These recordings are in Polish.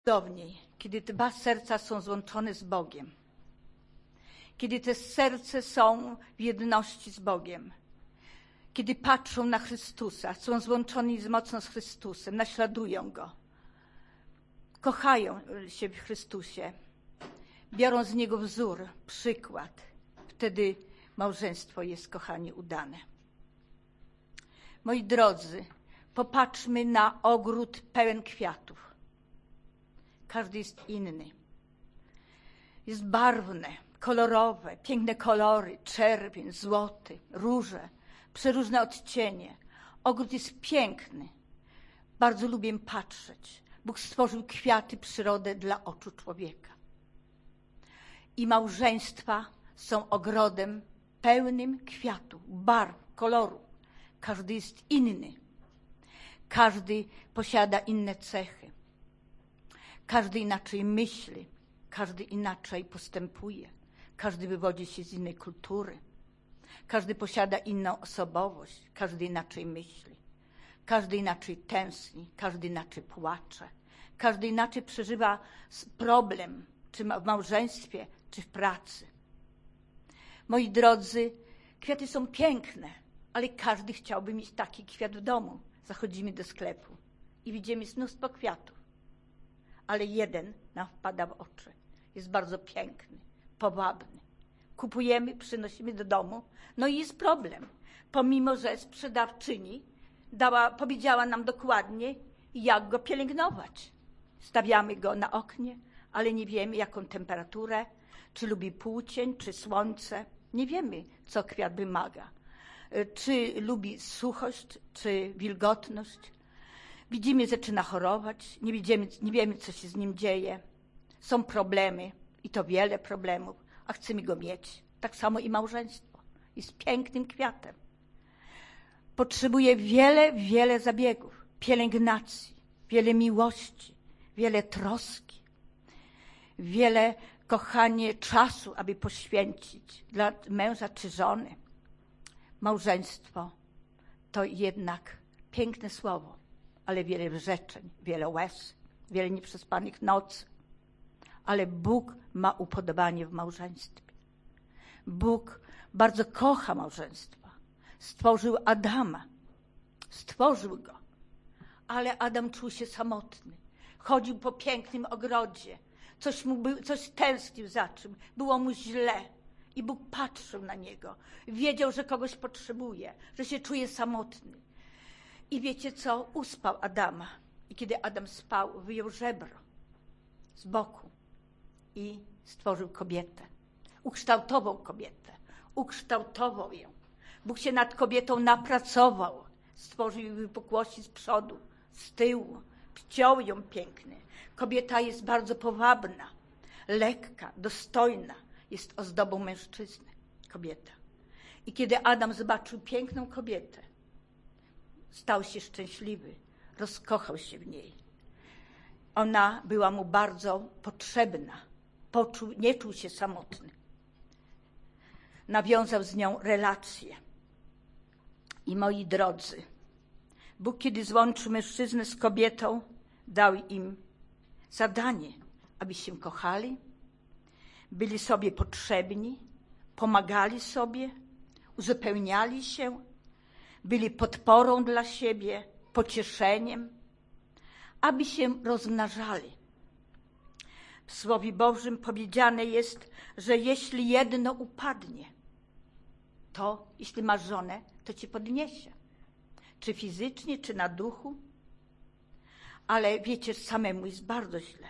Cudowniej, kiedy te dwa serca są złączone z Bogiem, kiedy te serca są w jedności z Bogiem, kiedy patrzą na Chrystusa, są złączeni mocno z Chrystusem, naśladują Go, kochają się w Chrystusie, biorą z Niego wzór, przykład. Wtedy małżeństwo jest, kochani, udane. Moi drodzy, popatrzmy na ogród pełen kwiatów. Każdy jest inny. Jest barwne, kolorowe, piękne kolory, czerwień, złoty, róże, przeróżne odcienie. Ogród jest piękny. Bardzo lubię patrzeć. Bóg stworzył kwiaty, przyrodę dla oczu człowieka. I małżeństwa są ogrodem pełnym kwiatów, barw, koloru. Każdy jest inny. Każdy posiada inne cechy. Każdy inaczej myśli. Każdy inaczej postępuje. Każdy wywodzi się z innej kultury. Każdy posiada inną osobowość. Każdy inaczej myśli. Każdy inaczej tęskni. Każdy inaczej płacze. Każdy inaczej przeżywa problem, czy w małżeństwie, czy w pracy. Moi drodzy, kwiaty są piękne, ale każdy chciałby mieć taki kwiat w domu. Zachodzimy do sklepu i widzimy mnóstwo kwiatów, ale jeden nam wpada w oczy. Jest bardzo piękny, powabny. Kupujemy, przynosimy do domu, no i jest problem. Pomimo że sprzedawczyni powiedziała nam dokładnie, jak go pielęgnować. Stawiamy go na oknie, ale nie wiemy, jaką temperaturę, czy lubi półcień, czy słońce. Nie wiemy, co kwiat wymaga. Czy lubi suchość, czy wilgotność. Widzimy, zaczyna chorować, nie wiemy, co się z nim dzieje. Są problemy i to wiele problemów, a chcemy go mieć. Tak samo i małżeństwo. Jest pięknym kwiatem. Potrzebuje wiele zabiegów, pielęgnacji, wiele miłości, wiele troski, wiele, kochanie, czasu, aby poświęcić dla męża czy żony. Małżeństwo to jednak piękne słowo, ale wiele wyrzeczeń, wiele łez, wiele nieprzespanych nocy. Ale Bóg ma upodobanie w małżeństwie. Bóg bardzo kocha małżeństwa. Stworzył Adama. Stworzył go. Ale Adam czuł się samotny. Chodził po pięknym ogrodzie. Coś tęsknił za czym. Było mu źle. I Bóg patrzył na niego. Wiedział, że kogoś potrzebuje, że się czuje samotny. I wiecie co? Uspał Adama. I kiedy Adam spał, wyjął żebro z boku i stworzył kobietę. Ukształtował kobietę. Ukształtował ją. Bóg się nad kobietą napracował. Stworzył jej wypukłości z przodu, z tyłu. Wciął ją pięknie. Kobieta jest bardzo powabna, lekka, dostojna. Jest ozdobą mężczyzny, kobieta. I kiedy Adam zobaczył piękną kobietę, stał się szczęśliwy, rozkochał się w niej. Ona była mu bardzo potrzebna, nie czuł się samotny. Nawiązał z nią relacje. I moi drodzy, Bóg, kiedy złączył mężczyznę z kobietą, dał im zadanie, aby się kochali, byli sobie potrzebni, pomagali sobie, uzupełniali się, byli podporą dla siebie, pocieszeniem, aby się rozmnażali. W Słowie Bożym powiedziane jest, że jeśli jedno upadnie, to jeśli masz żonę, to cię podniesie. Czy fizycznie, czy na duchu. Ale wiecie, samemu jest bardzo źle.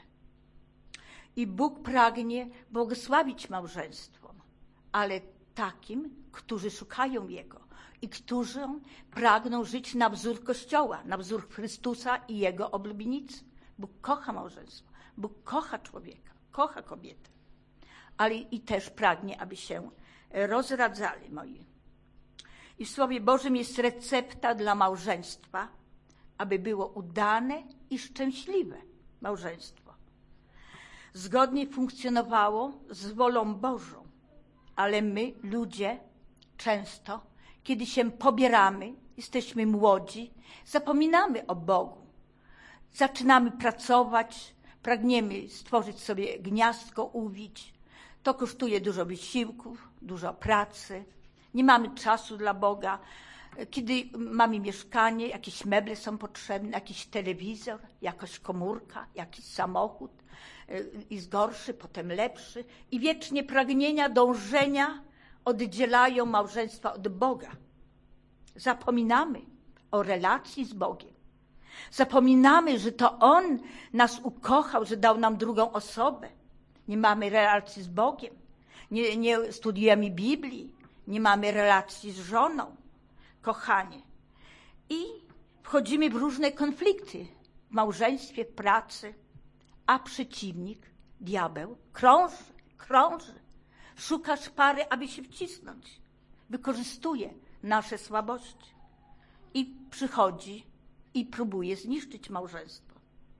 I Bóg pragnie błogosławić małżeństwom, ale takim, którzy szukają Jego i którzy pragną żyć na wzór Kościoła, na wzór Chrystusa i Jego oblubieńcy. Bóg kocha małżeństwo, Bóg kocha człowieka, kocha kobietę, ale i też pragnie, aby się rozradzali, moi. I w Słowie Bożym jest recepta dla małżeństwa, aby było udane i szczęśliwe małżeństwo. Zgodnie funkcjonowało z wolą Bożą, ale my, ludzie, często, kiedy się pobieramy, jesteśmy młodzi, zapominamy o Bogu. Zaczynamy pracować, pragniemy stworzyć sobie gniazdko, uwić. To kosztuje dużo wysiłków, dużo pracy. Nie mamy czasu dla Boga. Kiedy mamy mieszkanie, jakieś meble są potrzebne, jakiś telewizor, jakaś komórka, jakiś samochód. Jest gorszy, potem lepszy. I wiecznie pragnienia, dążenia oddzielają małżeństwa od Boga. Zapominamy o relacji z Bogiem. Zapominamy, że to On nas ukochał, że dał nam drugą osobę. Nie mamy relacji z Bogiem, nie studiujemy Biblii, nie mamy relacji z żoną, kochanie. I wchodzimy w różne konflikty w małżeństwie, w pracy, a przeciwnik, diabeł, krąży, szuka szpary, aby się wcisnąć. Wykorzystuje nasze słabości i przychodzi i próbuje zniszczyć małżeństwo.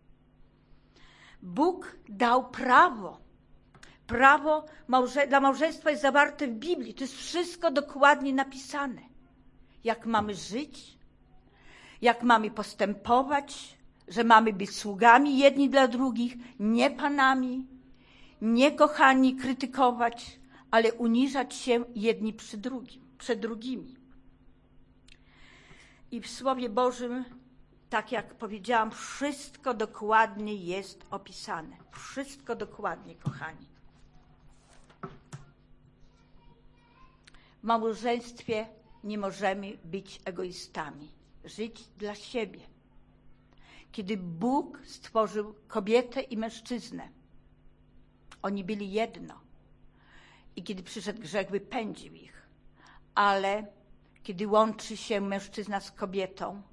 Bóg dał prawo. Prawo dla małżeństwa jest zawarte w Biblii. To jest wszystko dokładnie napisane. Jak mamy żyć, jak mamy postępować, że mamy być sługami jedni dla drugich, nie panami, nie kochani krytykować, ale uniżać się jedni przed drugimi. I w Słowie Bożym, tak jak powiedziałam, wszystko dokładnie jest opisane. Wszystko dokładnie, kochani. W małżeństwie nie możemy być egoistami, żyć dla siebie. Kiedy Bóg stworzył kobietę i mężczyznę, oni byli jedno. I kiedy przyszedł grzech, wypędził ich. Ale kiedy łączy się mężczyzna z kobietą,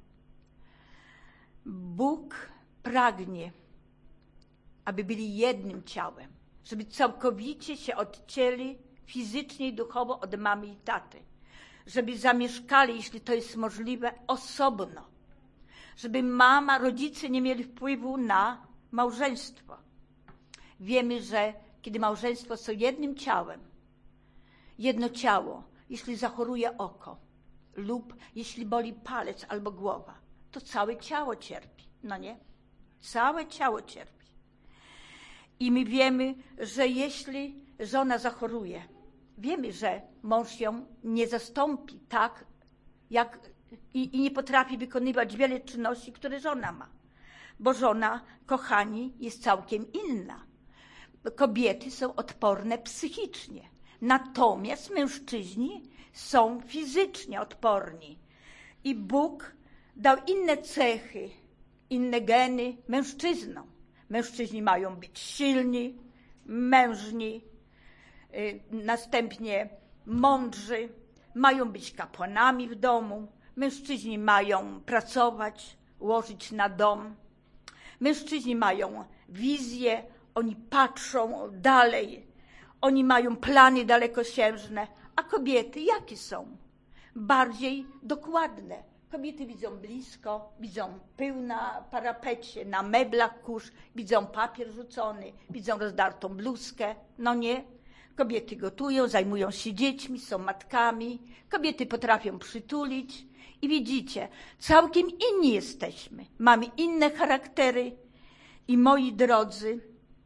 Bóg pragnie, aby byli jednym ciałem, żeby całkowicie się odcięli fizycznie i duchowo od mamy i taty, żeby zamieszkali, jeśli to jest możliwe, osobno, żeby rodzice nie mieli wpływu na małżeństwo. Wiemy, że kiedy małżeństwo są jednym ciałem, jedno ciało, jeśli zachoruje oko lub jeśli boli palec albo głowa, to całe ciało cierpi, no nie? Całe ciało cierpi. I my wiemy, że jeśli żona zachoruje, wiemy, że mąż ją nie zastąpi tak, jak i nie potrafi wykonywać wiele czynności, które żona ma. Bo żona, kochani, jest całkiem inna. Kobiety są odporne psychicznie, natomiast mężczyźni są fizycznie odporni. I Bóg dał inne cechy, inne geny mężczyznom. Mężczyźni mają być silni, mężni, następnie mądrzy, mają być kapłanami w domu, mężczyźni mają pracować, łożyć na dom. Mężczyźni mają wizję, oni patrzą dalej, oni mają plany dalekosiężne, a kobiety jakie są? Bardziej dokładne. Kobiety widzą blisko, widzą pył na parapecie, na meblach kurz, widzą papier rzucony, widzą rozdartą bluzkę, no nie? Kobiety gotują, zajmują się dziećmi, są matkami, kobiety potrafią przytulić i widzicie, całkiem inni jesteśmy, mamy inne charaktery i moi drodzy,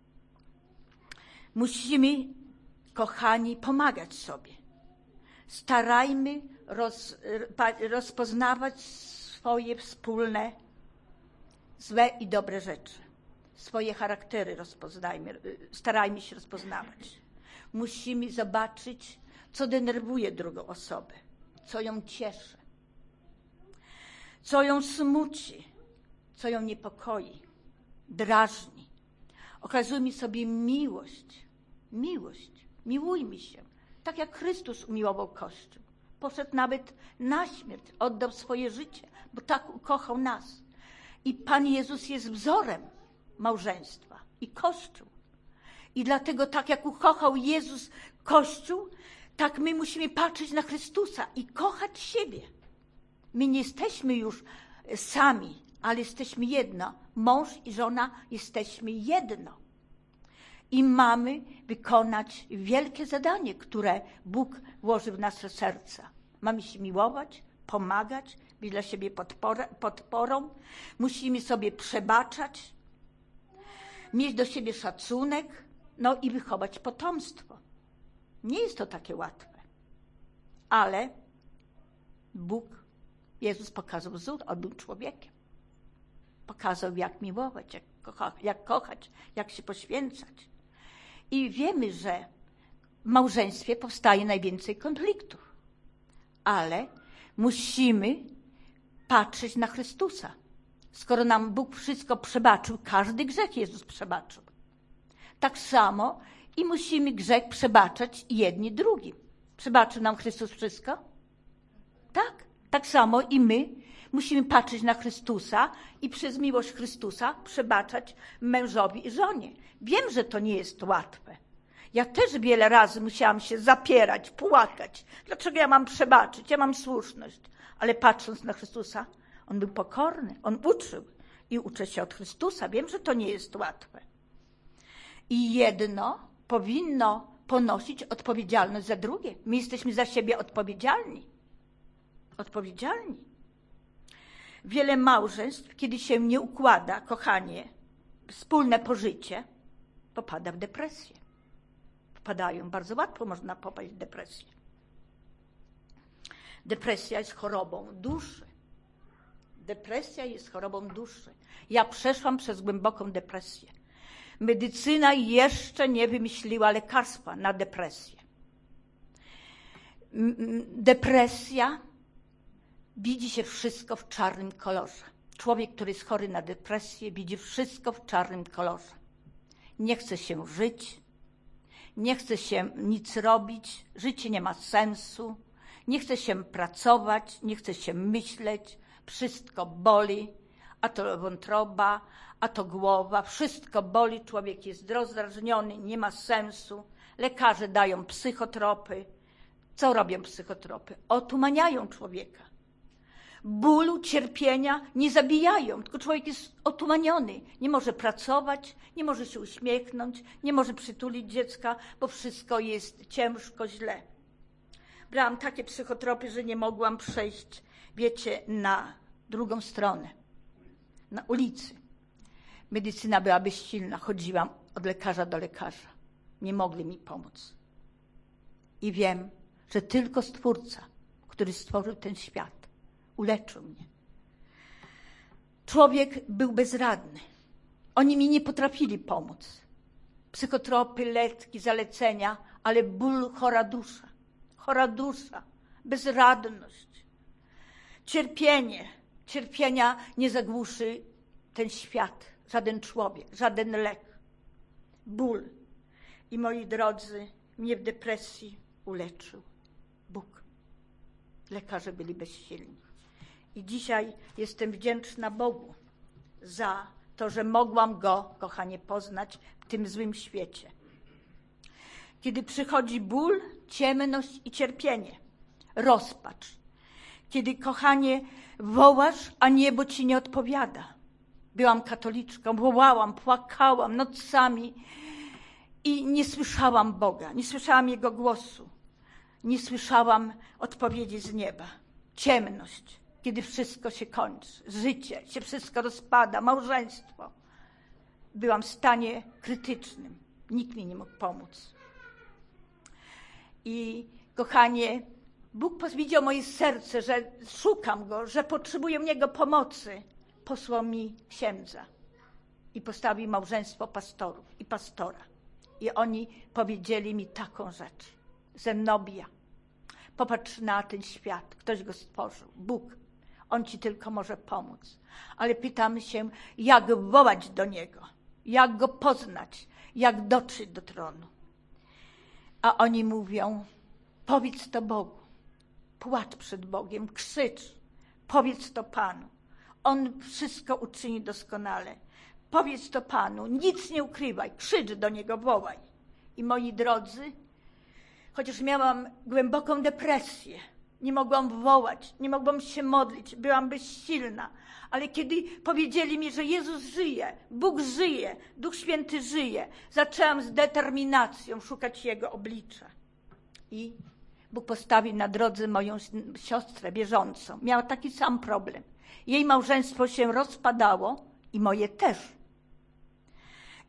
musimy, kochani, pomagać sobie. Starajmy rozpoznawać swoje wspólne złe i dobre rzeczy. Swoje charaktery starajmy się rozpoznawać. Musimy zobaczyć, co denerwuje drugą osobę, co ją cieszy, co ją smuci, co ją niepokoi, drażni. Okazujmy sobie miłość. Miłujmy się. Tak jak Chrystus umiłował Kościół. Poszedł nawet na śmierć, oddał swoje życie, bo tak ukochał nas. I Pan Jezus jest wzorem małżeństwa i Kościół. I dlatego tak jak ukochał Jezus Kościół, tak my musimy patrzeć na Chrystusa i kochać siebie. My nie jesteśmy już sami, ale jesteśmy jedno. Mąż i żona jesteśmy jedno. I mamy wykonać wielkie zadanie, które Bóg włożył w nasze serca. Mamy się miłować, pomagać, być dla siebie podporą. Musimy sobie przebaczać. mieć do siebie szacunek, no i wychować potomstwo. Nie jest to takie łatwe. Ale Bóg, Jezus pokazał wzór, on był człowiekiem. Pokazał, jak miłować, jak kochać, jak się poświęcać. I wiemy, że w małżeństwie powstaje najwięcej konfliktów. Ale musimy patrzeć na Chrystusa. Skoro nam Bóg wszystko przebaczył, każdy grzech Jezus przebaczył. Tak samo i musimy grzech przebaczać jedni drugim. Przebaczył nam Chrystus wszystko? Tak. Tak samo i my musimy patrzeć na Chrystusa i przez miłość Chrystusa przebaczać mężowi i żonie. Wiem, że to nie jest łatwe. Ja też wiele razy musiałam się zapierać, płakać. Dlaczego ja mam przebaczyć? Ja mam słuszność. Ale patrząc na Chrystusa, on był pokorny, on uczył i uczę się od Chrystusa. Wiem, że to nie jest łatwe. I jedno powinno ponosić odpowiedzialność za drugie. My jesteśmy za siebie odpowiedzialni. Wiele małżeństw, kiedy się nie układa, kochanie, wspólne pożycie, popada w depresję. Popadają, bardzo łatwo można popaść w depresję. Depresja jest chorobą duszy. Ja przeszłam przez głęboką depresję. Medycyna jeszcze nie wymyśliła lekarstwa na depresję. Depresja widzi się wszystko w czarnym kolorze. Człowiek, który jest chory na depresję, widzi wszystko w czarnym kolorze. Nie chce się żyć, nie chce się nic robić, życie nie ma sensu, nie chce się pracować, nie chce się myśleć, wszystko boli, a to wątroba, a to głowa, wszystko boli, człowiek jest rozdrażniony, nie ma sensu. Lekarze dają psychotropy. Co robią psychotropy? Otumaniają człowieka. Bólu, cierpienia nie zabijają, tylko człowiek jest otumaniony. Nie może pracować, nie może się uśmiechnąć, nie może przytulić dziecka, bo wszystko jest ciężko, źle. Brałam takie psychotropy, że nie mogłam przejść, wiecie, na drugą stronę, na ulicy. Medycyna była bezsilna, chodziłam od lekarza do lekarza. Nie mogli mi pomóc. I wiem, że tylko Stwórca, który stworzył ten świat, uleczył mnie. Człowiek był bezradny. Oni mi nie potrafili pomóc. Psychotropy, leki, zalecenia, ale ból, chora dusza, bezradność, cierpienie. Cierpienia nie zagłuszy ten świat, żaden człowiek, żaden lek. Ból. I moi drodzy, mnie w depresji uleczył Bóg. Lekarze byli bezsilni. I dzisiaj jestem wdzięczna Bogu za to, że mogłam Go, kochanie, poznać w tym złym świecie. Kiedy przychodzi ból, ciemność i cierpienie, rozpacz. Kiedy, kochanie, wołasz, a niebo ci nie odpowiada. Byłam katoliczką, wołałam, płakałam nocami i nie słyszałam Boga, nie słyszałam Jego głosu, nie słyszałam odpowiedzi z nieba. Ciemność, kiedy wszystko się kończy, życie się wszystko rozpada, małżeństwo. Byłam w stanie krytycznym, nikt mi nie mógł pomóc. I kochanie, Bóg widział moje serce, że szukam Go, że potrzebuję Niego pomocy. Posłał mi księdza i postawił małżeństwo pastorów i pastora. I oni powiedzieli mi taką rzecz. Zenobia, popatrz na ten świat, ktoś go stworzył, Bóg. On ci tylko może pomóc. Ale pytamy się, jak wołać do Niego, jak Go poznać, jak dotrzeć do tronu. A oni mówią, powiedz to Bogu, płacz przed Bogiem, krzycz, powiedz to Panu. On wszystko uczyni doskonale. Powiedz to Panu, nic nie ukrywaj, krzycz do Niego, wołaj. I moi drodzy, chociaż miałam głęboką depresję, nie mogłam wołać, nie mogłam się modlić, byłam bezsilna. Ale kiedy powiedzieli mi, że Jezus żyje, Bóg żyje, Duch Święty żyje, zaczęłam z determinacją szukać Jego oblicza. I Bóg postawił na drodze moją siostrę wierzącą. Miała taki sam problem. Jej małżeństwo się rozpadało i moje też.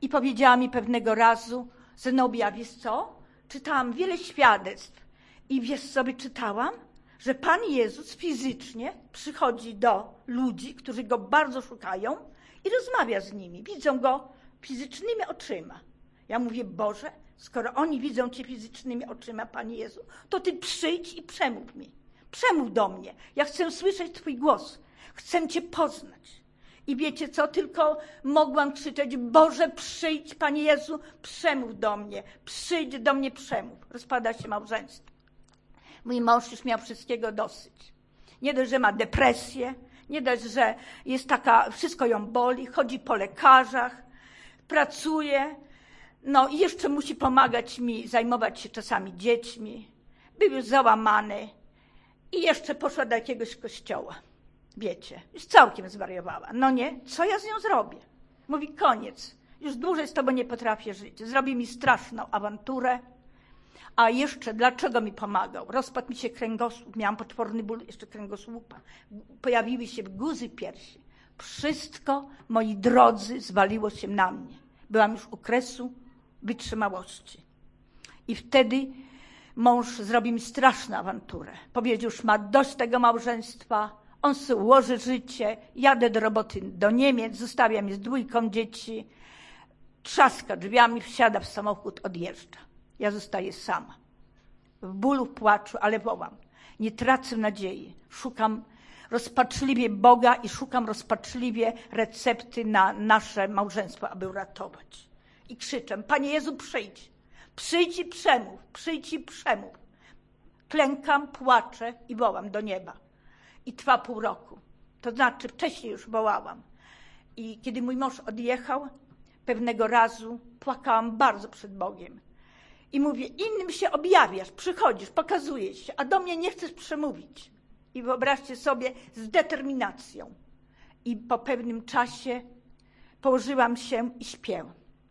I powiedziała mi pewnego razu: Zenobia, wiesz co? Czytałam wiele świadectw i wiesz sobie, czytałam, że Pan Jezus fizycznie przychodzi do ludzi, którzy Go bardzo szukają i rozmawia z nimi. Widzą Go fizycznymi oczyma. Ja mówię: Boże, skoro oni widzą Cię fizycznymi oczyma, Panie Jezu, to Ty przyjdź i przemów mi. Przemów do mnie. Ja chcę słyszeć Twój głos. Chcę Cię poznać. I wiecie co? Tylko mogłam krzyczeć: Boże, przyjdź, Panie Jezu, przemów do mnie. Przyjdź do mnie, przemów. Rozpada się małżeństwo. Mój mąż już miał wszystkiego dosyć. Nie dość, że ma depresję, nie dość, że jest taka, wszystko ją boli, chodzi po lekarzach, pracuje, no i jeszcze musi pomagać mi, zajmować się czasami dziećmi. Był już załamany i jeszcze poszła do jakiegoś kościoła. Wiecie, już całkiem zwariowała. No nie, co ja z nią zrobię? Mówi: koniec, już dłużej z tobą nie potrafię żyć. Zrobi mi straszną awanturę. A jeszcze, dlaczego mi pomagał? Rozpadł mi się kręgosłup, miałam potworny ból jeszcze kręgosłupa. Pojawiły się guzy w piersi. Wszystko, moi drodzy, zwaliło się na mnie. Byłam już u kresu wytrzymałości. I wtedy mąż zrobił mi straszną awanturę. Powiedział: już ma dość tego małżeństwa, on sobie ułoży życie, jadę do roboty do Niemiec, zostawia mnie z 2 dzieci, trzaska drzwiami, wsiada w samochód, odjeżdża. Ja zostaję sama. W bólu, w płaczu, ale wołam: nie tracę nadziei. Szukam rozpaczliwie Boga i szukam rozpaczliwie recepty na nasze małżeństwo, aby uratować. I krzyczę: Panie Jezu, przyjdź. Przyjdź i przemów. Przyjdź i przemów. Klękam, płaczę i wołam do nieba. I trwa pół roku. To znaczy wcześniej już wołałam. I kiedy mój mąż odjechał, pewnego razu płakałam bardzo przed Bogiem. I mówię: innym się objawiasz, przychodzisz, pokazujesz się, a do mnie nie chcesz przemówić. I wyobraźcie sobie, z determinacją. I po pewnym czasie położyłam się i śpię.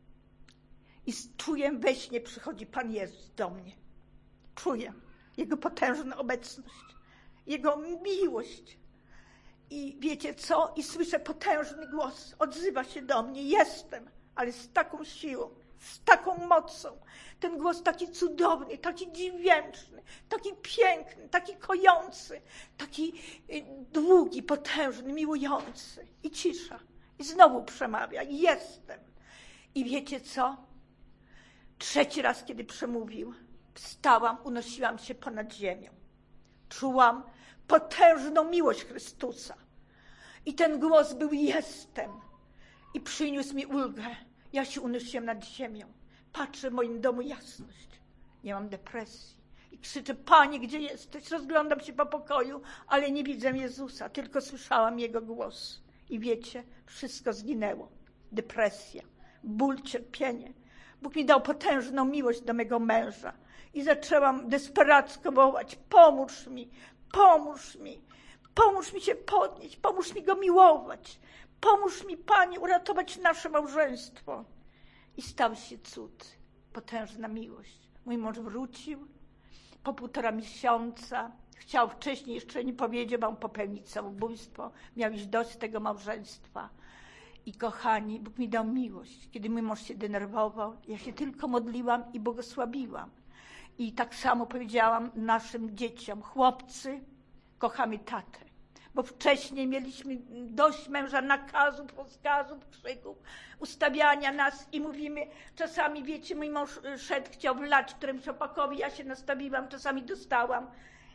I czuję, we śnie przychodzi Pan Jezus do mnie. Czuję Jego potężną obecność, Jego miłość. I wiecie co? I słyszę potężny głos, odzywa się do mnie: jestem, ale z taką siłą, z taką mocą. Ten głos taki cudowny, taki dźwięczny, taki piękny, taki kojący, taki długi, potężny, miłujący. I cisza. I znowu przemawia: jestem. I wiecie co? 3. raz, kiedy przemówił, wstałam, unosiłam się ponad ziemią. Czułam potężną miłość Chrystusa. I ten głos był: jestem. I przyniósł mi ulgę. Ja się unosiłam nad ziemią. Patrzę w moim domu jasność. Nie mam depresji. I krzyczę: Panie, gdzie jesteś? Rozglądam się po pokoju, ale nie widzę Jezusa, tylko słyszałam Jego głos. I wiecie, wszystko zginęło. Depresja, ból, cierpienie. Bóg mi dał potężną miłość do mego męża. I zaczęłam desperacko wołać: pomóż mi, pomóż mi. Pomóż mi się podnieść, pomóż mi Go miłować. Pomóż mi, Panie, uratować nasze małżeństwo. I stał się cud, potężna miłość. Mój mąż wrócił po 1,5 miesiąca. Chciał wcześniej, jeszcze nie powiedział, mam popełnić samobójstwo. Miał iść dość tego małżeństwa. I kochani, Bóg mi dał miłość. Kiedy mój mąż się denerwował, ja się tylko modliłam i błogosławiłam. I tak samo powiedziałam naszym dzieciom: chłopcy, kochamy tatę. Bo wcześniej mieliśmy dość męża nakazów, rozkazów, krzyków, ustawiania nas i mówimy, czasami, wiecie, mój mąż szedł, chciał wlać któremuś opakowi, ja się nastawiłam, czasami dostałam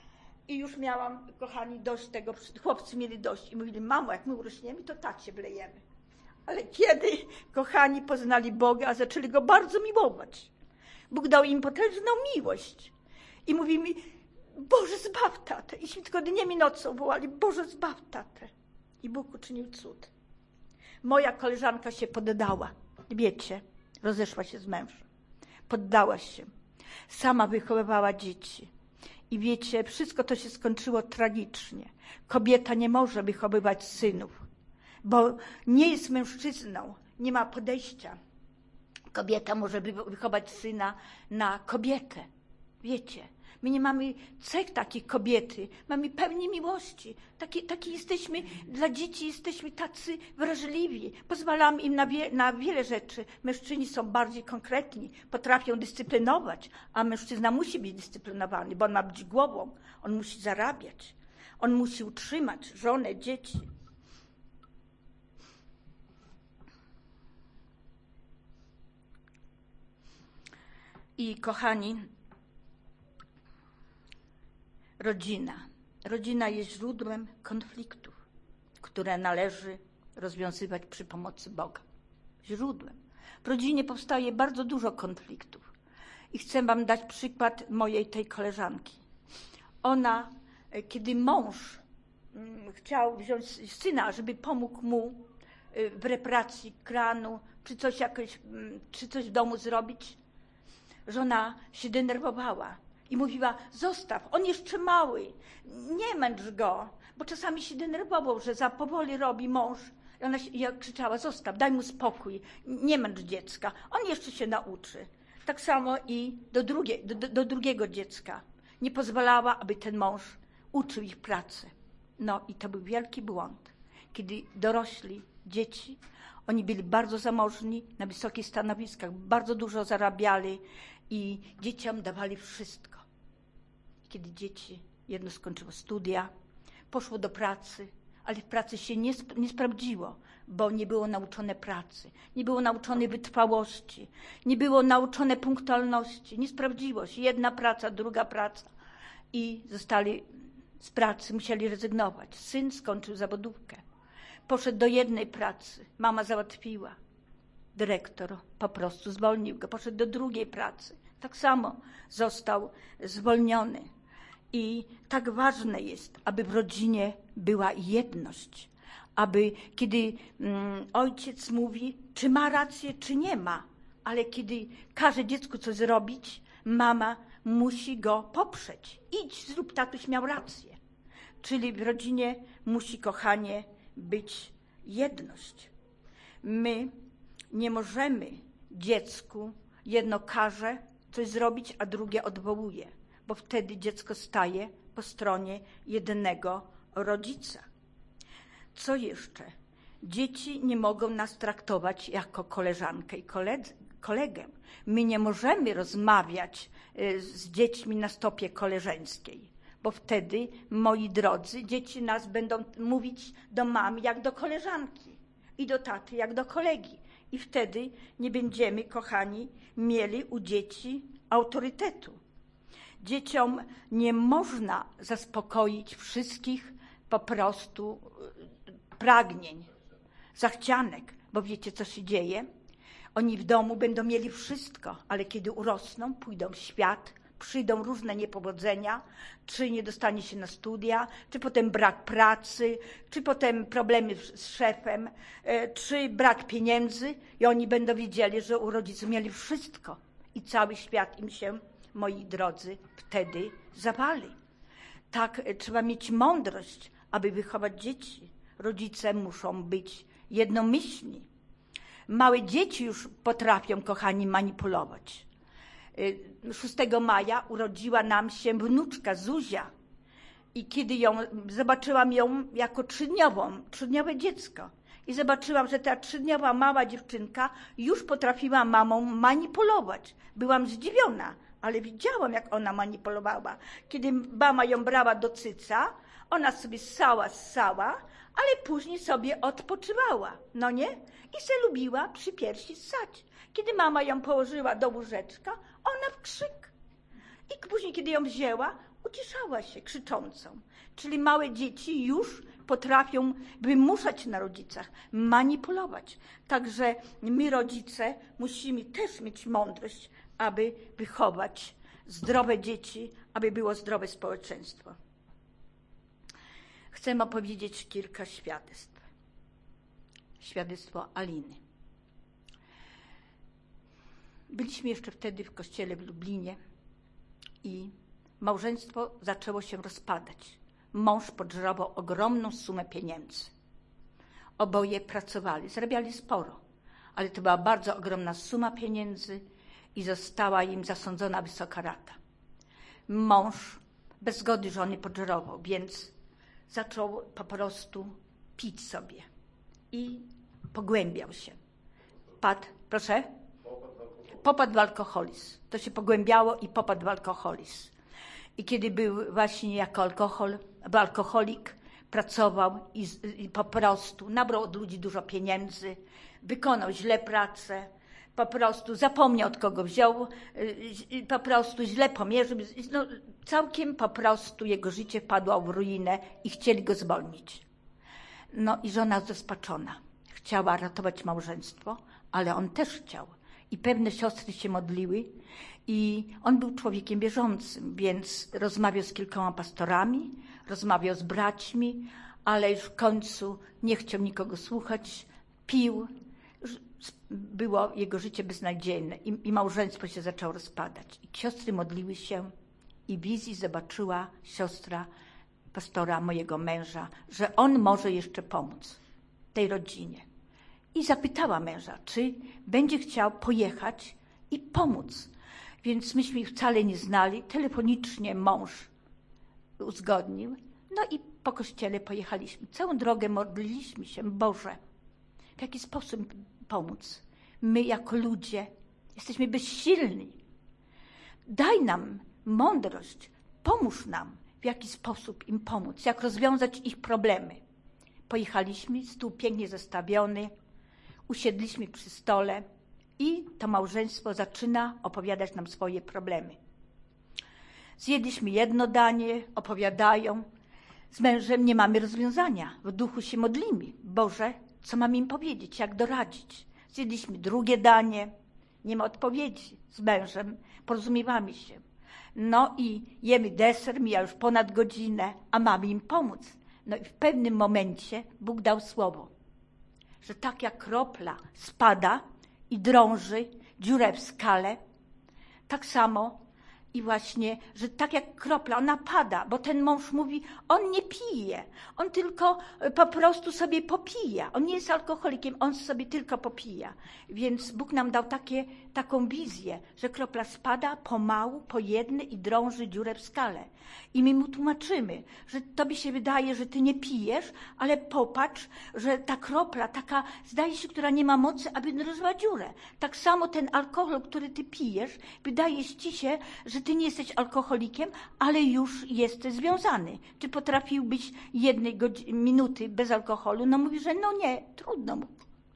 i już miałam, kochani, dość tego. Chłopcy mieli dość i mówili: mamo, jak my urośniemy, to tacie wlejemy. Ale kiedy, kochani, poznali Boga, zaczęli Go bardzo miłować. Bóg dał im potężną miłość i mówi mi: Boże, zbaw tatę. Iśmy tylko dniem i nocą wołali: Boże, zbaw tatę. I Bóg uczynił cud. Moja koleżanka się poddała. Wiecie, rozeszła się z mężem. Poddała się. Sama wychowywała dzieci. I wiecie, wszystko to się skończyło tragicznie. Kobieta nie może wychowywać synów, bo nie jest mężczyzną, nie ma podejścia. Kobieta może wychować syna na kobietę. wiecie. My nie mamy cech takich kobiety, mamy pełni miłości. Taki jesteśmy, dla dzieci jesteśmy tacy wrażliwi. Pozwalamy im na wiele rzeczy. Mężczyźni są bardziej konkretni, potrafią dyscyplinować, a mężczyzna musi być dyscyplinowany, bo on ma być głową, on musi zarabiać, on musi utrzymać żonę, dzieci. I kochani, rodzina jest źródłem konfliktów, które należy rozwiązywać przy pomocy Boga. Źródłem. W rodzinie powstaje bardzo dużo konfliktów. I chcę wam dać przykład mojej tej koleżanki. Ona, kiedy mąż chciał wziąć syna, żeby pomógł mu w reparacji kranu, czy coś w domu zrobić, żona się denerwowała i mówiła: zostaw, on jeszcze mały, nie męcz go, bo czasami się denerwował, że za powoli robi mąż. I ona krzyczała: zostaw, daj mu spokój, nie męcz dziecka, on jeszcze się nauczy. Tak samo i do drugiego dziecka. Nie pozwalała, aby ten mąż uczył ich pracy. No i to był wielki błąd. Kiedy dorośli dzieci, oni byli bardzo zamożni, na wysokich stanowiskach, bardzo dużo zarabiali i dzieciom dawali wszystko. Kiedy dzieci, jedno skończyło studia, poszło do pracy, ale w pracy się nie sprawdziło, bo nie było nauczone pracy, nie było nauczone wytrwałości, nie było nauczone punktualności, nie sprawdziło się. Jedna praca, druga praca i zostali z pracy, musieli rezygnować. Syn skończył zawodówkę, poszedł do jednej pracy, mama załatwiła. Dyrektor po prostu zwolnił go, poszedł do drugiej pracy. Tak samo został zwolniony. I tak ważne jest, aby w rodzinie była jedność. Aby kiedy ojciec mówi, czy ma rację, czy nie ma, ale kiedy każe dziecku coś zrobić, mama musi go poprzeć. Idź, zrób, tatuś miał rację. Czyli w rodzinie musi, kochanie, być jedność. My nie możemy dziecku, jedno każe coś zrobić, a drugie odwołuje, bo wtedy dziecko staje po stronie jednego rodzica. Co jeszcze? Dzieci nie mogą nas traktować jako koleżankę i kolegę. My nie możemy rozmawiać z dziećmi na stopie koleżeńskiej, bo wtedy, moi drodzy, dzieci nas będą mówić do mamy jak do koleżanki i do taty jak do kolegi. I wtedy nie będziemy, kochani, mieli u dzieci autorytetu. Dzieciom nie można zaspokoić wszystkich po prostu pragnień, zachcianek, bo wiecie, co się dzieje? Oni w domu będą mieli wszystko, ale kiedy urosną, pójdą w świat, przyjdą różne niepowodzenia, czy nie dostanie się na studia, czy potem brak pracy, czy potem problemy z szefem, czy brak pieniędzy i oni będą wiedzieli, że u rodziców mieli wszystko i cały świat im się, moi drodzy, wtedy zawali. Tak, trzeba mieć mądrość, aby wychować dzieci. Rodzice muszą być jednomyślni. Małe dzieci już potrafią, kochani, manipulować. 6 maja urodziła nam się wnuczka Zuzia i kiedy zobaczyłam ją jako trzydniowe dziecko i zobaczyłam, że ta 3-dniowa mała dziewczynka już potrafiła mamą manipulować. Byłam zdziwiona, ale widziałam, jak ona manipulowała. Kiedy mama ją brała do cyca, ona sobie ssała, ale później sobie odpoczywała, no nie? I se lubiła przy piersi ssać. Kiedy mama ją położyła do łóżeczka, ona w krzyk. I później, kiedy ją wzięła, uciszała się krzyczącą. Czyli małe dzieci już potrafią wymuszać na rodzicach, manipulować. Także my, rodzice, musimy też mieć mądrość, aby wychować zdrowe dzieci, aby było zdrowe społeczeństwo. Chcę opowiedzieć kilka świadectw. Świadectwo Aliny. Byliśmy jeszcze wtedy w kościele w Lublinie i małżeństwo zaczęło się rozpadać. Mąż podżerował ogromną sumę pieniędzy. Oboje pracowali, zarabiali sporo, ale to była bardzo ogromna suma pieniędzy i została im zasądzona wysoka rata. mąż bez zgody żony podżerował, więc zaczął po prostu pić sobie i pogłębiał się. Proszę? Popadł w alkoholizm. To się pogłębiało i popadł w alkoholizm. I kiedy był właśnie jako alkoholik, pracował i po prostu nabrał od ludzi dużo pieniędzy, wykonał źle pracę, po prostu zapomniał, od kogo wziął, po prostu źle pomierzył. No, całkiem po prostu jego życie wpadło w ruinę i chcieli go zwolnić. No i żona zrozpaczona. Chciała ratować małżeństwo, ale on też chciał. I pewne siostry się modliły i on był człowiekiem wierzącym, więc rozmawiał z kilkoma pastorami, rozmawiał z braćmi, ale już w końcu nie chciał nikogo słuchać, pił. Było jego życie beznadziejne i małżeństwo się zaczęło rozpadać. I siostry modliły się i w wizji zobaczyła siostra pastora, mojego męża, że on może jeszcze pomóc tej rodzinie. I zapytała męża, czy będzie chciał pojechać i pomóc. Więc myśmy ich wcale nie znali. Telefonicznie mąż uzgodnił. No i po kościele pojechaliśmy. Całą drogę modliliśmy się, Boże, w jaki sposób pomóc. My jako ludzie jesteśmy bezsilni. Daj nam mądrość, pomóż nam, w jaki sposób im pomóc, jak rozwiązać ich problemy. Pojechaliśmy, stół pięknie zastawiony, usiedliśmy przy stole i to małżeństwo zaczyna opowiadać nam swoje problemy. Zjedliśmy jedno danie, opowiadają. Z mężem nie mamy rozwiązania. W duchu się modlimy. Boże, co mam im powiedzieć, jak doradzić? Zjedliśmy drugie danie, nie ma odpowiedzi. Z mężem porozumiewamy się. No i jemy deser, mija już ponad godzinę, a mamy im pomóc. No i w pewnym momencie Bóg dał słowo, że tak jak kropla spada i drąży dziurę w skale, tak samo i właśnie, że tak jak kropla, ona pada, bo ten mąż mówi, on nie pije, on tylko po prostu sobie popija. On nie jest alkoholikiem, on sobie tylko popija. Więc Bóg nam dał taką wizję, że kropla spada pomału, po jednej i drąży dziurę w skale. I my mu tłumaczymy, że tobie się wydaje, że ty nie pijesz, ale popatrz, że ta kropla, taka zdaje się, która nie ma mocy, aby drążyła dziurę. Tak samo ten alkohol, który ty pijesz, wydaje ci się, że ty nie jesteś alkoholikiem, ale już jesteś związany. Czy potrafiłbyś jednej minuty bez alkoholu? No mówi, że no nie, trudno mu.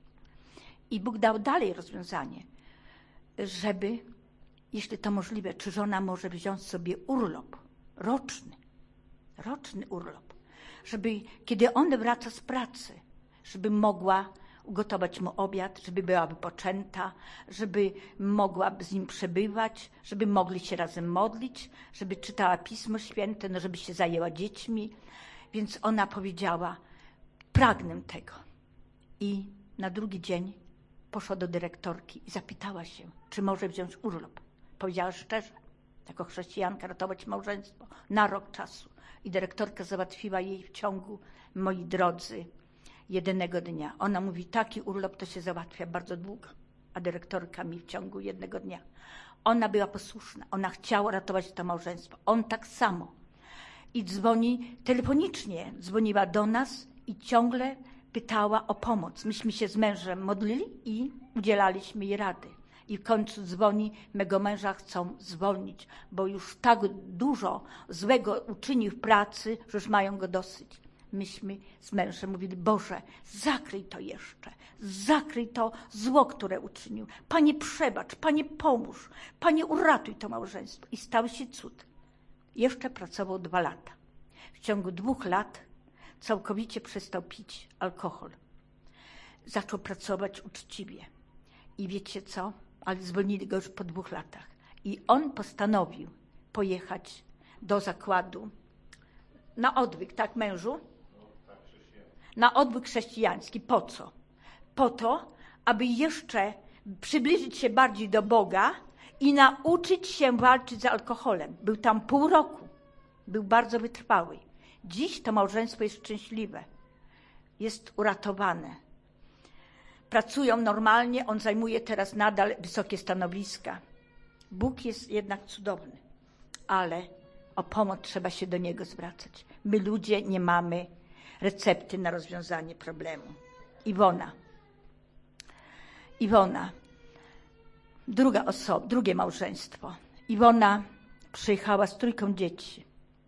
I Bóg dał dalej rozwiązanie, żeby, jeśli to możliwe, czy żona może wziąć sobie urlop, roczny urlop, żeby, kiedy on wraca z pracy, żeby mogła ugotować mu obiad, żeby była wypoczęta, żeby mogła z nim przebywać, żeby mogli się razem modlić, żeby czytała Pismo Święte, no żeby się zajęła dziećmi. Więc ona powiedziała, pragnę tego. I na drugi dzień poszła do dyrektorki i zapytała się, czy może wziąć urlop. Powiedziała szczerze, jako chrześcijanka, ratować małżeństwo na rok czasu. I dyrektorka załatwiła jej w ciągu, moi drodzy, jednego dnia. Ona mówi, taki urlop to się załatwia bardzo długo, a dyrektorka mi w ciągu jednego dnia. Ona była posłuszna, ona chciała ratować to małżeństwo. On tak samo. I telefonicznie dzwoniła do nas i ciągle pytała o pomoc. Myśmy się z mężem modlili i udzielaliśmy jej rady. I w końcu dzwoni, mego męża chcą zwolnić, bo już tak dużo złego uczynił w pracy, że już mają go dosyć. Myśmy z mężem mówili, Boże, zakryj to jeszcze, zakryj to zło, które uczynił. Panie, przebacz, Panie, pomóż, Panie, uratuj to małżeństwo. I stał się cud. Jeszcze pracował 2 lata. W ciągu 2 lat całkowicie przestał pić alkohol. Zaczął pracować uczciwie. I wiecie co? Ale zwolnili go już po 2 latach. I on postanowił pojechać do zakładu na odwyk, tak mężu? Na odwyk chrześcijański. Po co? Po to, aby jeszcze przybliżyć się bardziej do Boga i nauczyć się walczyć z alkoholem. Był tam pół roku. Był bardzo wytrwały. Dziś to małżeństwo jest szczęśliwe. Jest uratowane. Pracują normalnie, on zajmuje teraz nadal wysokie stanowiska. Bóg jest jednak cudowny, ale O pomoc trzeba się do Niego zwracać. My ludzie nie mamy recepty na rozwiązanie problemu. Iwona, drugie małżeństwo. Iwona przyjechała z 3 dzieci.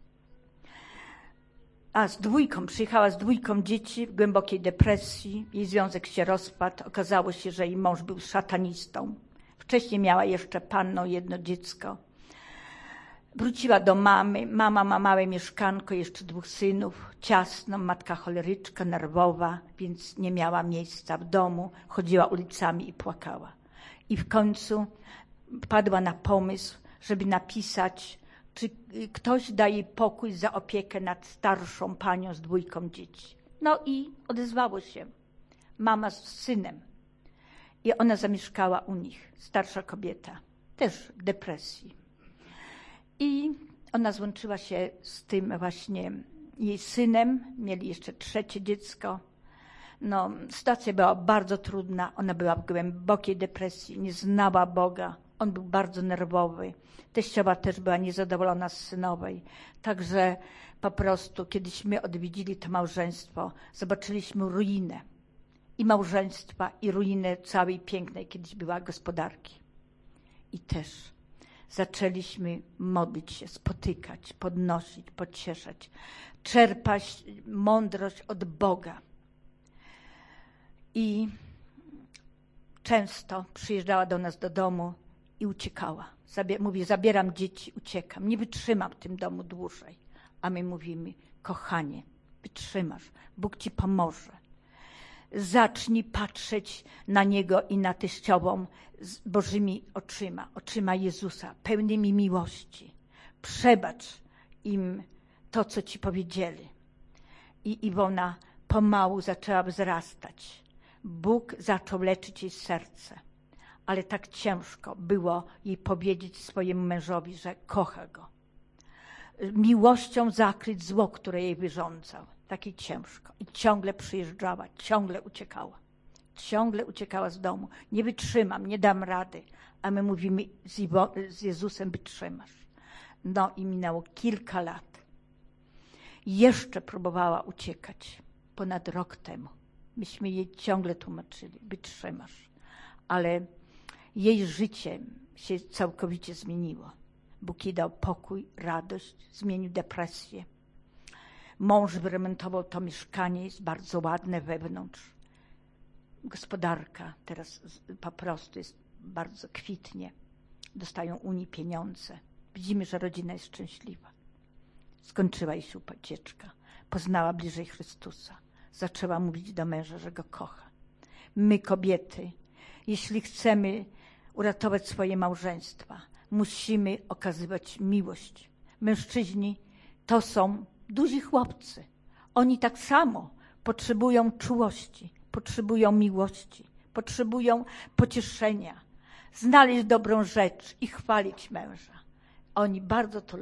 Przyjechała z 2 dzieci w głębokiej depresji. Jej związek się rozpadł. Okazało się, że jej mąż był szatanistą. Wcześniej miała jeszcze panną 1 dziecko. Wróciła do mamy. Mama ma małe mieszkanko, jeszcze 2 synów. Ciasno, matka choleryczka, nerwowa, więc nie miała miejsca w domu. Chodziła ulicami i płakała. I w końcu padła na pomysł, żeby napisać, czy ktoś da jej pokój za opiekę nad starszą panią z 2 dzieci. No i odezwało się mama z synem. I ona zamieszkała u nich, starsza kobieta, też w depresji. I ona złączyła się z tym właśnie jej synem, mieli jeszcze 3 dziecko. No, sytuacja była bardzo trudna, ona była w głębokiej depresji, nie znała Boga, on był bardzo nerwowy. Teściowa też była niezadowolona z synowej. Także po prostu, kiedyśmy odwiedzili to małżeństwo, zobaczyliśmy ruinę i małżeństwa, i ruinę całej pięknej kiedyś była gospodarki. I też zaczęliśmy modlić się, spotykać, podnosić, pocieszać, czerpać mądrość od Boga. I często przyjeżdżała do nas do domu i uciekała. Mówi, zabieram dzieci, uciekam, nie wytrzymam w tym domu dłużej. A my mówimy, kochanie, wytrzymasz, Bóg ci pomoże. Zacznij patrzeć na Niego i na teściową z Bożymi oczyma Jezusa, pełnymi miłości. Przebacz im to, co ci powiedzieli. I Iwona pomału zaczęła wzrastać. Bóg zaczął leczyć jej serce, ale tak ciężko było jej powiedzieć swojemu mężowi, że kocha go. Miłością zakryć zło, które jej wyrządzał. Takie ciężko. I ciągle przyjeżdżała, ciągle uciekała z domu. Nie wytrzymam, nie dam rady. A my mówimy, z Jezusem wytrzymasz. No i minęło kilka lat. Jeszcze próbowała uciekać. Ponad rok temu. Myśmy jej ciągle tłumaczyli, wytrzymasz. Ale jej życie się całkowicie zmieniło. Bóg jej dał pokój, radość, zmienił depresję. Mąż wyremontował to mieszkanie, jest bardzo ładne wewnątrz. Gospodarka teraz po prostu jest bardzo kwitnie. Dostają Unii pieniądze. Widzimy, że rodzina jest szczęśliwa. Skończyła jej się ucieczka. Poznała bliżej Chrystusa. Zaczęła mówić do męża, że go kocha. My, kobiety, jeśli chcemy uratować swoje małżeństwa, musimy okazywać miłość. Mężczyźni to są duzi chłopcy. Oni tak samo potrzebują czułości, potrzebują miłości, potrzebują pocieszenia, znaleźć dobrą rzecz i chwalić męża. Oni bardzo to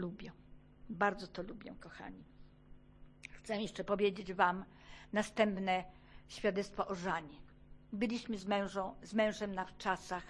lubią, kochani. Chcę jeszcze powiedzieć wam następne świadectwo o Żanie. Byliśmy z mężem na wczasach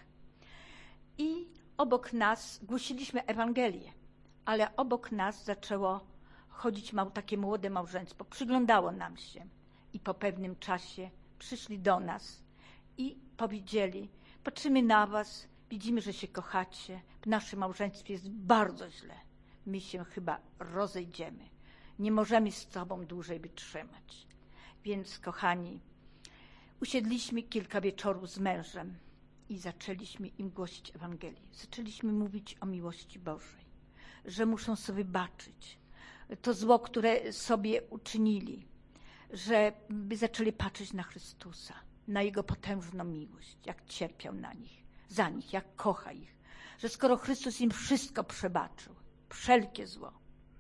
i obok nas głosiliśmy Ewangelię, ale obok nas zaczęło chodzić takie młode małżeństwo. Przyglądało nam się i po pewnym czasie przyszli do nas i powiedzieli, patrzymy na was, widzimy, że się kochacie, w naszym małżeństwie jest bardzo źle. My się chyba rozejdziemy. Nie możemy z tobą dłużej wytrzymać. Więc, kochani, usiedliśmy kilka wieczorów z mężem i zaczęliśmy im głosić Ewangelię. Zaczęliśmy mówić o miłości Bożej, że muszą sobie baczyć to zło, które sobie uczynili, żeby zaczęli patrzeć na Chrystusa, na Jego potężną miłość, jak cierpiał za nich, jak kocha ich, że skoro Chrystus im wszystko przebaczył, wszelkie zło,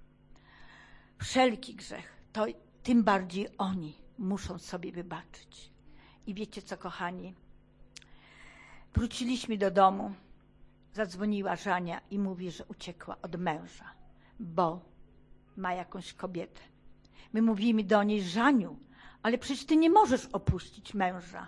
wszelki grzech, to tym bardziej oni muszą sobie wybaczyć. I wiecie co, kochani? Wróciliśmy do domu, zadzwoniła Żania i mówi, że uciekła od męża, bo ma jakąś kobietę. My mówimy do niej, Żaniu, ale przecież ty nie możesz opuścić męża.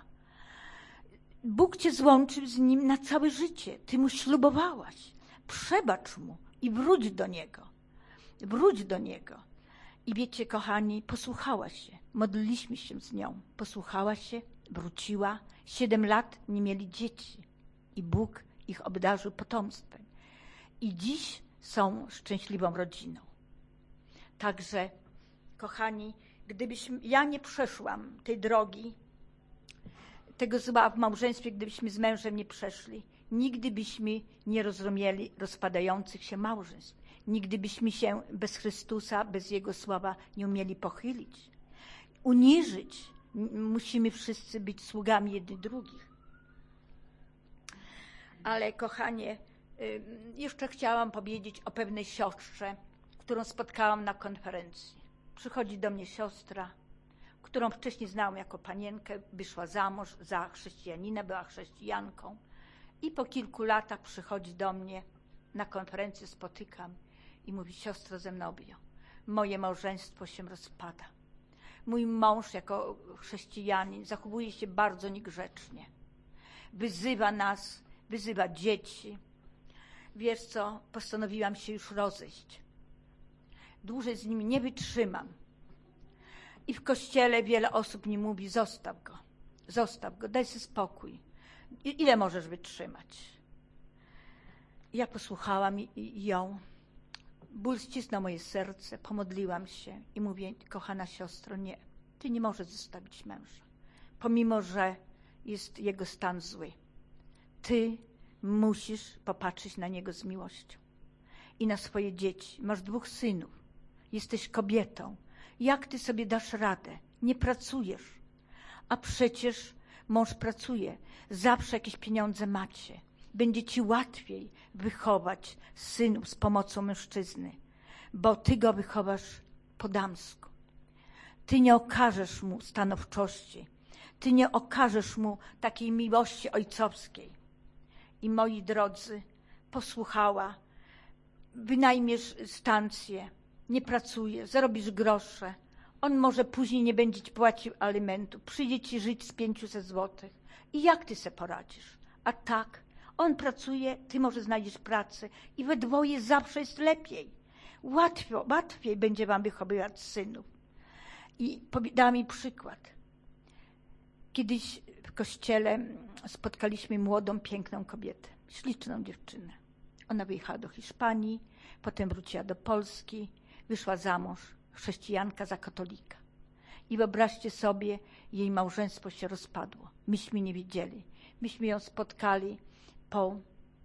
Bóg cię złączył z nim na całe życie. Ty mu ślubowałaś. Przebacz mu i wróć do niego. wróć do Niego. I wiecie, kochani, posłuchała się. Modliliśmy się z nią. Posłuchała się, wróciła. 7 lat nie mieli dzieci. I Bóg ich obdarzył potomstwem. I dziś są szczęśliwą rodziną. Także, kochani, ja nie przeszłam tej drogi, tego zła w małżeństwie, gdybyśmy z mężem nie przeszli, nigdy byśmy nie rozumieli rozpadających się małżeństw. Nigdy byśmy się bez Chrystusa, bez Jego słowa nie umieli pochylić. Uniżyć musimy wszyscy być sługami jednych drugich. Ale, kochanie, jeszcze chciałam powiedzieć o pewnej siostrze, którą spotkałam na konferencji. Przychodzi do mnie siostra, którą wcześniej znałam jako panienkę, wyszła za mąż za chrześcijanina, była chrześcijanką i po kilku latach przychodzi do mnie na konferencję, spotykam i mówi: siostro Zenobio, moje małżeństwo się rozpada. Mój mąż jako chrześcijanin zachowuje się bardzo niegrzecznie. Wyzywa nas, wyzywa dzieci. Wiesz co, postanowiłam się już rozejść. Dłużej z nim nie wytrzymam. I w kościele wiele osób mi mówi: zostaw go, daj sobie spokój. Ile możesz wytrzymać? Ja posłuchałam ją. Ból ścisnął moje serce, pomodliłam się i mówię: kochana siostro, nie, ty nie możesz zostawić męża, pomimo że jest jego stan zły. Ty musisz popatrzeć na niego z miłością i na swoje dzieci. Masz 2 synów, jesteś kobietą. Jak ty sobie dasz radę? Nie pracujesz, a przecież mąż pracuje, zawsze jakieś pieniądze macie. Będzie ci łatwiej wychować synów z pomocą mężczyzny, bo ty go wychowasz po damsku. Ty nie okażesz mu stanowczości, ty nie okażesz mu takiej miłości ojcowskiej. I moi drodzy, posłuchała, wynajmiesz stację, nie pracuje, zarobisz grosze, on może później nie będzie ci płacił alimentu, przyjdzie ci żyć z 500 złotych. I jak ty se poradzisz? A tak, on pracuje, ty może znajdziesz pracę i we dwoje zawsze jest lepiej. Łatwiej będzie wam wychowywać synów. I dała mi przykład. Kiedyś w kościele spotkaliśmy młodą, piękną kobietę, śliczną dziewczynę. Ona wyjechała do Hiszpanii, potem wróciła do Polski, wyszła za mąż, chrześcijanka za katolika. I wyobraźcie sobie, jej małżeństwo się rozpadło. Myśmy nie wiedzieli. Myśmy ją spotkali po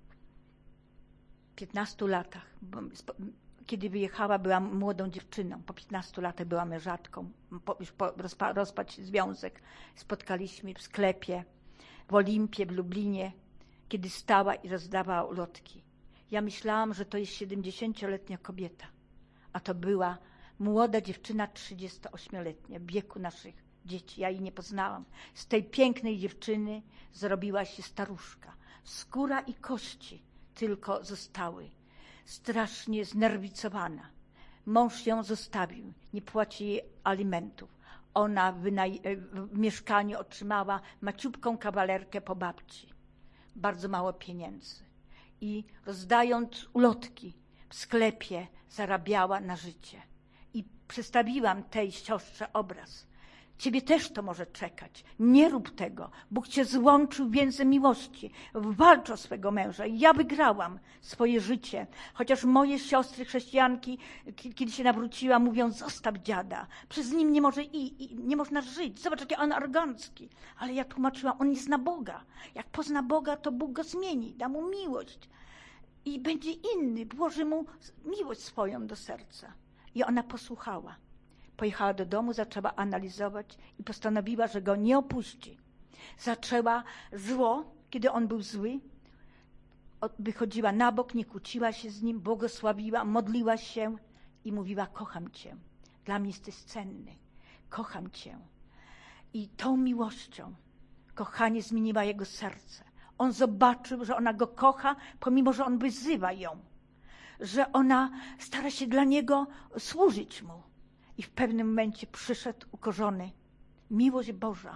15 latach. Kiedy wyjechała, była młodą dziewczyną. Po 15 latach była mężatką. Już rozpadł się związek. Spotkaliśmy w sklepie w Olimpie, w Lublinie, kiedy stała i rozdawała ulotki. Ja myślałam, że to jest 70-letnia kobieta, a to była młoda dziewczyna 38-letnia, w wieku naszych dzieci. Ja jej nie poznałam. Z tej pięknej dziewczyny zrobiła się staruszka. Skóra i kości tylko zostały. Strasznie znerwicowana. Mąż ją zostawił, nie płaci jej alimentów. Ona w mieszkaniu otrzymała maciupką kawalerkę po babci. Bardzo mało pieniędzy. I rozdając ulotki w sklepie zarabiała na życie. I przedstawiłam tej siostrze obraz. Ciebie też to może czekać. Nie rób tego. Bóg cię złączył więzem miłości. Walcz o swego męża. Ja wygrałam swoje życie. Chociaż moje siostry chrześcijanki, kiedy się nawróciła, mówią: zostaw dziada. Przez nim nie może nie można żyć. Zobacz, jaki on arogancki. Ale ja tłumaczyłam, on nie zna Boga. Jak pozna Boga, to Bóg go zmieni. Da mu miłość. I będzie inny. Włoży mu miłość swoją do serca. I ona posłuchała. Pojechała do domu, zaczęła analizować i postanowiła, że go nie opuści. Zaczęła zło, kiedy on był zły, wychodziła na bok, nie kłóciła się z nim, błogosławiła, modliła się i mówiła: kocham cię, dla mnie jesteś cenny, kocham cię. I tą miłością, kochanie, zmieniła jego serce. On zobaczył, że ona go kocha, pomimo że on wyzywa ją, że ona stara się dla niego służyć mu. I w pewnym momencie przyszedł ukorzony. Miłość Boża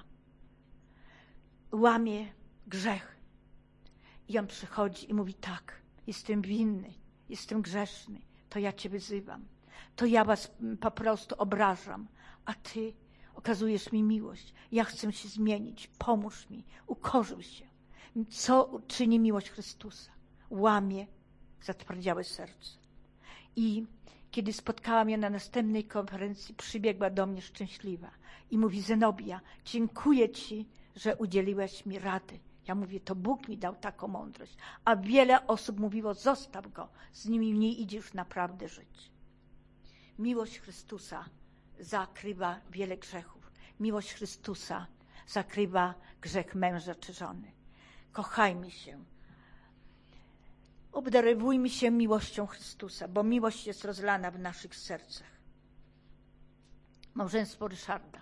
łamie grzech. I on przychodzi i mówi: tak, jestem winny, jestem grzeszny, to ja cię wyzywam. to ja was po prostu obrażam, a ty okazujesz mi miłość. Ja chcę się zmienić, pomóż mi, ukorzył się. Co czyni miłość Chrystusa? Łamie zatwardziałe serce. I kiedy spotkałam ją na następnej konferencji, przybiegła do mnie szczęśliwa i mówi: Zenobia, dziękuję ci, że udzieliłeś mi rady. Ja mówię, to Bóg mi dał taką mądrość. A wiele osób mówiło, zostaw go, z nimi nie idziesz naprawdę żyć. Miłość Chrystusa zakrywa wiele grzechów. Miłość Chrystusa zakrywa grzech męża czy żony. Kochajmy się. Obdarowujmy się miłością Chrystusa, bo miłość jest rozlana w naszych sercach. Małżeństwo Ryszarda.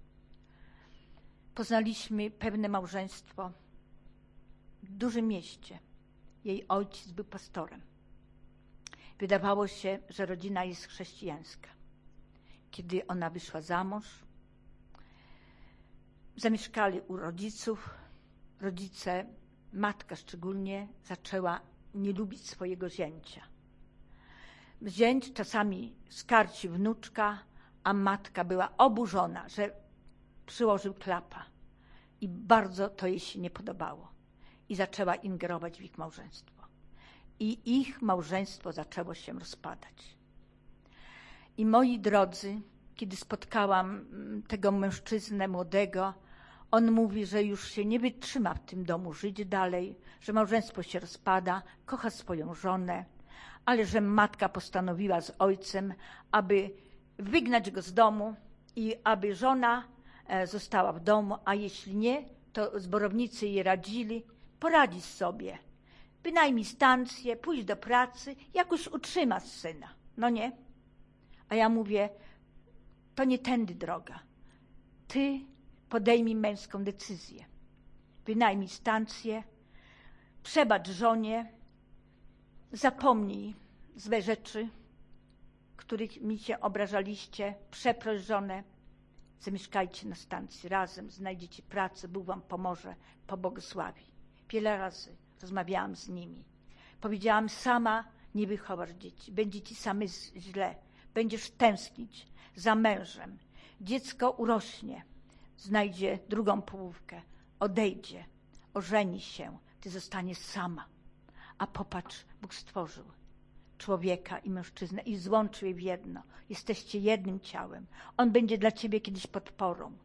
Poznaliśmy pewne małżeństwo w dużym mieście. Jej ojciec był pastorem. Wydawało się, że rodzina jest chrześcijańska. Kiedy ona wyszła za mąż, zamieszkali u rodziców. Rodzice, matka szczególnie, zaczęła nie lubić swojego zięcia. Zięć czasami skarci wnuczka, a matka była oburzona, że przyłożył klapa. I bardzo to jej się nie podobało. I zaczęła ingerować w ich małżeństwo. I ich małżeństwo zaczęło się rozpadać. I moi drodzy, kiedy spotkałam tego mężczyznę młodego, on mówi, że już się nie wytrzyma w tym domu żyć dalej, że małżeństwo się rozpada, kocha swoją żonę, ale że matka postanowiła z ojcem, aby wygnać go z domu i aby żona została w domu, a jeśli nie, to zborownicy jej radzili, poradzić sobie, wynajmij stację, pójdź do pracy, jakoś utrzymasz syna. No nie? A ja mówię, to nie tędy droga. Ty podejmij męską decyzję. Wynajmij stację, przebacz żonie, zapomnij złe rzeczy, których mi się obrażaliście, przeproś żonę, zamieszkajcie na stacji razem, znajdziecie pracę, Bóg wam pomoże, pobłogosławi. Wiele razy rozmawiałam z nimi. Powiedziałam, sama nie wychowasz dzieci, będzie ci same źle, będziesz tęsknić za mężem. Dziecko urośnie, znajdzie drugą połówkę, odejdzie, ożeni się, ty zostaniesz sama. A popatrz, Bóg stworzył człowieka i mężczyznę i złączył je w jedno. Jesteście jednym ciałem. On będzie dla ciebie kiedyś podporą.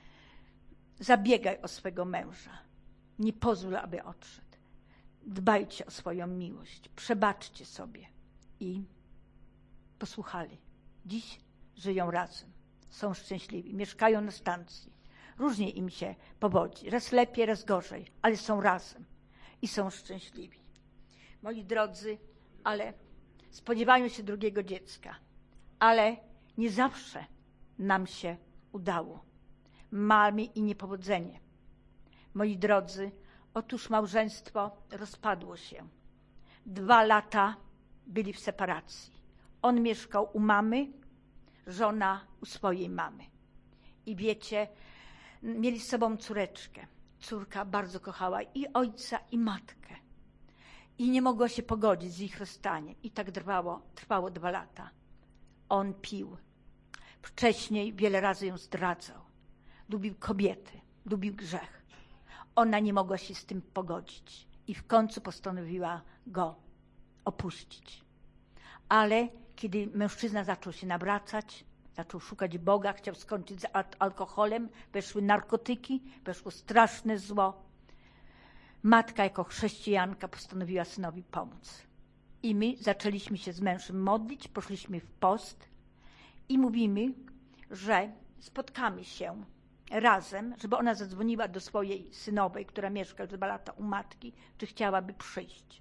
Zabiegaj o swego męża. Nie pozwól, aby odszedł. Dbajcie o swoją miłość. Przebaczcie sobie. I posłuchali. Dziś żyją razem. Są szczęśliwi. Mieszkają na stacji. Różnie im się powodzi. Raz lepiej, raz gorzej. Ale są razem. I są szczęśliwi. Moi drodzy, ale spodziewają się drugiego dziecka. Ale nie zawsze nam się udało. Mamy i niepowodzenie. Moi drodzy, otóż małżeństwo rozpadło się. 2 lata byli w separacji. On mieszkał u mamy, żona u swojej mamy. I wiecie, mieli z sobą córeczkę. Córka bardzo kochała i ojca, i matkę. I nie mogła się pogodzić z ich rozstaniem. I tak trwało 2 lata. On pił. Wcześniej wiele razy ją zdradzał. Lubił kobiety, lubił grzech. Ona nie mogła się z tym pogodzić. I w końcu postanowiła go opuścić. Ale kiedy mężczyzna zaczął się nawracać, zaczął szukać Boga, chciał skończyć z alkoholem, weszły narkotyki, weszło straszne zło. Matka jako chrześcijanka postanowiła synowi pomóc. I my zaczęliśmy się z mężem modlić, poszliśmy w post i mówimy, że spotkamy się razem, żeby ona zadzwoniła do swojej synowej, która mieszka już 2 lata u matki, czy chciałaby przyjść.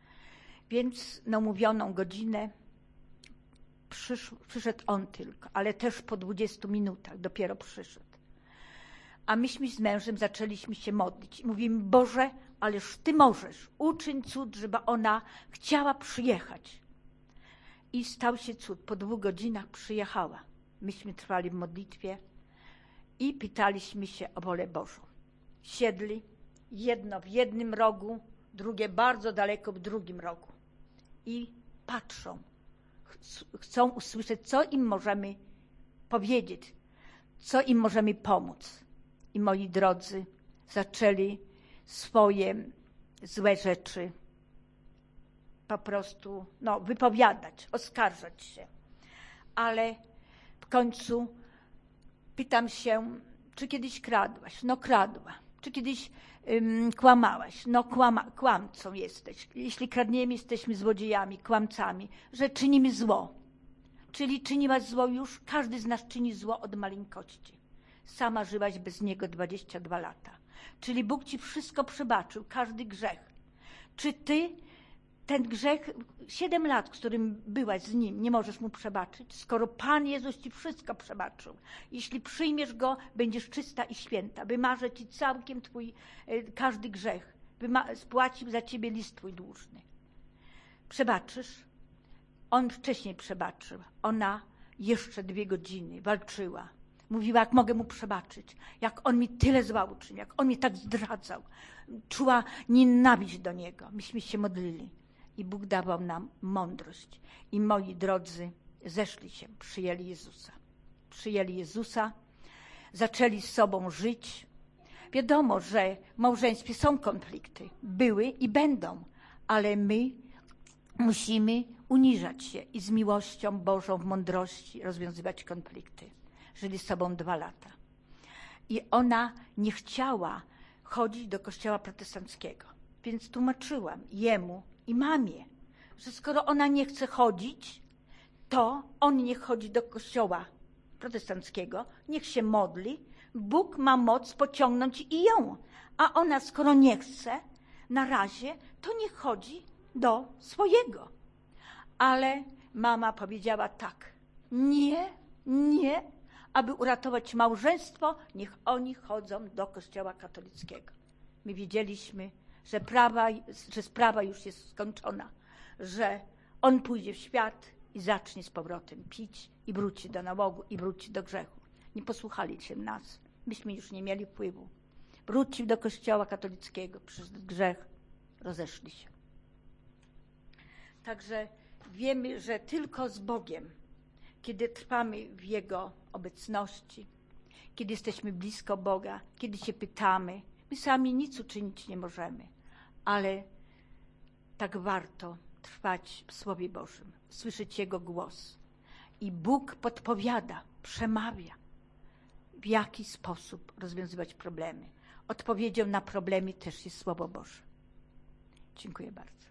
Więc na umówioną godzinę przyszedł on tylko, ale też po 20 minutach dopiero przyszedł. A myśmy z mężem zaczęliśmy się modlić i mówimy, Boże, ależ Ty możesz, uczyń cud, żeby ona chciała przyjechać. I stał się cud, po 2 godzinach przyjechała. Myśmy trwali w modlitwie i pytaliśmy się o wolę Bożą. Siedli, jedno w jednym rogu, drugie bardzo daleko w drugim rogu. I patrzą, chcą usłyszeć, co im możemy powiedzieć, co im możemy pomóc. I moi drodzy, zaczęli swoje złe rzeczy po prostu wypowiadać, oskarżać się. Ale w końcu pytam się, czy kiedyś kradłaś? No kradła. Czy kiedyś kłamałaś? No kłamcą jesteś. Jeśli kradniemy, jesteśmy złodziejami, kłamcami, że czynimy zło. Czyli czyniłaś zło już? Każdy z nas czyni zło od maleńkości. Sama żyłaś bez niego 22 lata. Czyli Bóg ci wszystko przebaczył, każdy grzech. Czy ty ten grzech, 7 lat, w którym byłaś z Nim, nie możesz Mu przebaczyć, skoro Pan Jezus ci wszystko przebaczył. Jeśli przyjmiesz Go, będziesz czysta i święta. Wymaże ci całkiem twój każdy grzech. Spłacił za ciebie list twój dłużny. Przebaczysz? On wcześniej przebaczył. Ona jeszcze 2 godziny walczyła. Mówiła, jak mogę Mu przebaczyć, jak On mi tyle zła uczynił, jak On mnie tak zdradzał. Czuła nienawiść do Niego. Myśmy się modlili. I Bóg dawał nam mądrość. I moi drodzy, zeszli się, przyjęli Jezusa. Przyjęli Jezusa, zaczęli z sobą żyć. Wiadomo, że w małżeństwie są konflikty. Były i będą. Ale my musimy uniżać się i z miłością Bożą w mądrości rozwiązywać konflikty. Żyli z sobą 2 lata. I ona nie chciała chodzić do kościoła protestanckiego. Więc tłumaczyłam jemu i mamie, że skoro ona nie chce chodzić, to on niech chodzi do kościoła protestanckiego, niech się modli, Bóg ma moc pociągnąć i ją. A ona, skoro nie chce, na razie, to niech chodzi do swojego. Ale mama powiedziała tak, nie, aby uratować małżeństwo, niech oni chodzą do kościoła katolickiego. My wiedzieliśmy, że sprawa już jest skończona, że on pójdzie w świat i zacznie z powrotem pić i wróci do nałogu i wróci do grzechu. Nie posłuchali się nas, myśmy już nie mieli wpływu. Wrócił do kościoła katolickiego, przyszedł grzech, rozeszli się. Także wiemy, że tylko z Bogiem, kiedy trwamy w Jego obecności, kiedy jesteśmy blisko Boga, kiedy się pytamy, my sami nic uczynić nie możemy, ale tak warto trwać w Słowie Bożym, słyszeć Jego głos. I Bóg podpowiada, przemawia, w jaki sposób rozwiązywać problemy. Odpowiedzią na problemy też jest Słowo Boże. Dziękuję bardzo.